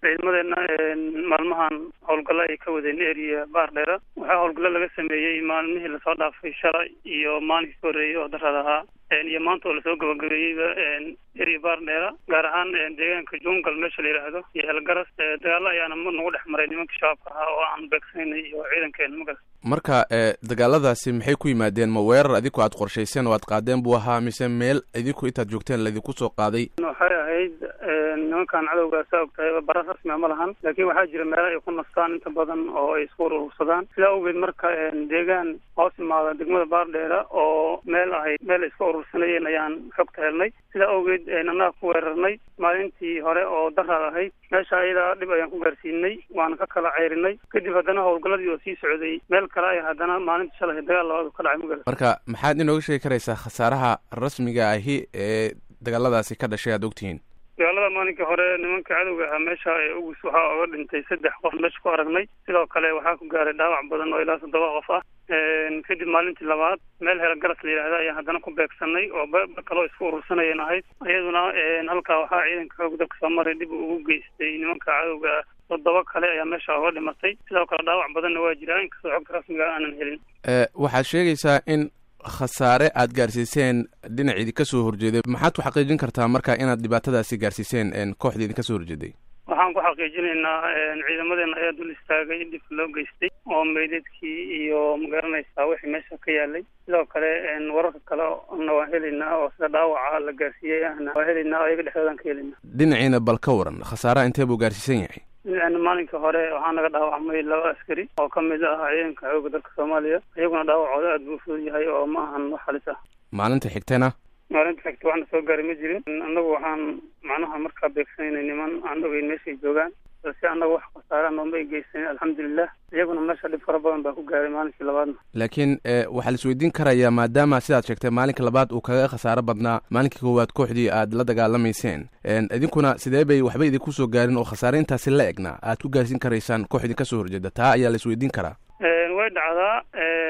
ciidamadeena maalmahan howlgalo ay ka wadeen area Baardheera waxaa howlgalo laga sameeyay maalmihii la soo dhaafay shalay iyo maalinkii horeeyay oo darrad ahaa iyo maanta oo la soo gabagabeeyay area Baardheera gaar ahaan deegaanka Jungle meesha la yiraahdo iyo Helgaras dagaal ayaana nagu dhex maray nimanka shabaabka ah oo aan beegsanay iyo ciidankeena magaas marka dagaaladaasi maxay ku yimaadeen ma weerar adigu aad qorshayseen oo aad qaadeen buu ahaa mise meel adigu intaad joogteen la idinku soo qaaday waxay ahayd nimankan cadowga saabtay barar rasmi ma lahan laakiin waxaa jira meelo ay ku nastaan inta badan oo ay isku urursadaan sida awgeed marka deegaan hoos imaada degmada Baardheera oo meel isku urursanayeen ayaan xogta helnay sida awgeed annaga ku weerarnay maalintii hore oo darrad ahayd meesha ayada dib ayaan ku gaarsiinay waan ka kala ceerinay kadib haddana howlgaladii oo sii socday meel kale ay haddana maalintii shalay dagaal labaad ka dhacay magaas marka maxaad inooga sheegi karaysaa khasaaraha rasmiga ahi ee dagaaladaasi ka dhashay aad ogtihiin dagaalada maalinka hore nimanka cadowga ah meesha ugus waxaa uga dhintay 3 qof meesha ku aragnay sidoo kale waxaa ku gaaray dhaawac badan oo ilaa 7 qof ah kadib maalintii labaad meel Helgaras la yiraahdo ayaan haddana ku beegsanay oo kale isku urursanayeen ahayd iyaduna halka waxaa ciidanka xoogga dalka Soomaaliya dib ugu geystay nimanka cadowga 7 kale ayaa meesha uga dhimatay sidoo kale dhaawac badanna waa jiraan inkastoo xogta rasmiga aanan helin waxaad sheegaysaa in khasaare aad gaarsiiseen dhinaceedii ka soo horjeeday maxaad ku xaqiijin kartaa marka inaad dhibaatadaasi gaarsiiseen kooxdeedii ka soo horjeeday waxaan ku xaqiijinaynaa ciidamadeena ayaa dul istaagay dib loo geystay oo meydadkii iyo magaranaysaa wixii meesha ka yaalay sidoo kale wararka kale waan helaynaa oo sida dhaawaca la gaarsiiyey ahna waan helaynaa ayaga dhexdoodan ka helaynaa dhinaciina bal ka waran khasaaraha intee buu gaarsiisan yahay maalinka hore waxaa naga dhaawacmay 2 askari oo ka mid ah ciidanka xoogga dalka Soomaaliya iyaguna dhaawacooda aad buu fudud yahay oo ma ahan wax halis ah maalinta xigtana waxna soo gaaray ma jirin annagu waxaan macnaha markaa beegsanay niman aan ogeyn meesha ay joogaan balse annagu wax khasaare nooma geysanay alxamdulillah iyaguna meesha dhib fara badan baa ku gaaray maalinkii labaadna laakiin waxaa la isweydiin karayaa maadaama sidaad sheegtay maalinka labaad uu kaga khasaaro badnaa maalinkii koowaad kooxdii aad la dagaalamayseen idinkuna sidee bay waxba idinku soo gaarin oo khasaare intaasi la egna aad ku gaarsiin karaysaan kooxdii ka soo horjeeda taa ayaa la isweydiin karaa way dhacdaa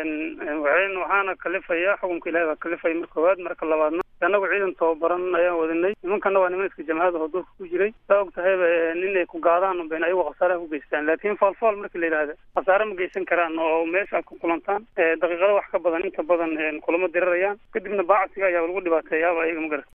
waxaana kalifaya xukunka ilaahay baa kalifaya marka koowaad marka labaadna annagu ciidan tababaran ayaan wadinay nimankana waa niman iska jamaacada oo dalka ku jiray saa og tahayba inay ku gaadaan been ayagu khasaaraha ku geystaan laakiin falfal markii la yidhaahdo khasaare ma geysan karaan oo meesha ku kulantaan daqiiqado wax ka badan inta badan kulamo dirarayaan kadibna baacsiga ayaa lagu dhibaateeyaaba ayaga ma garan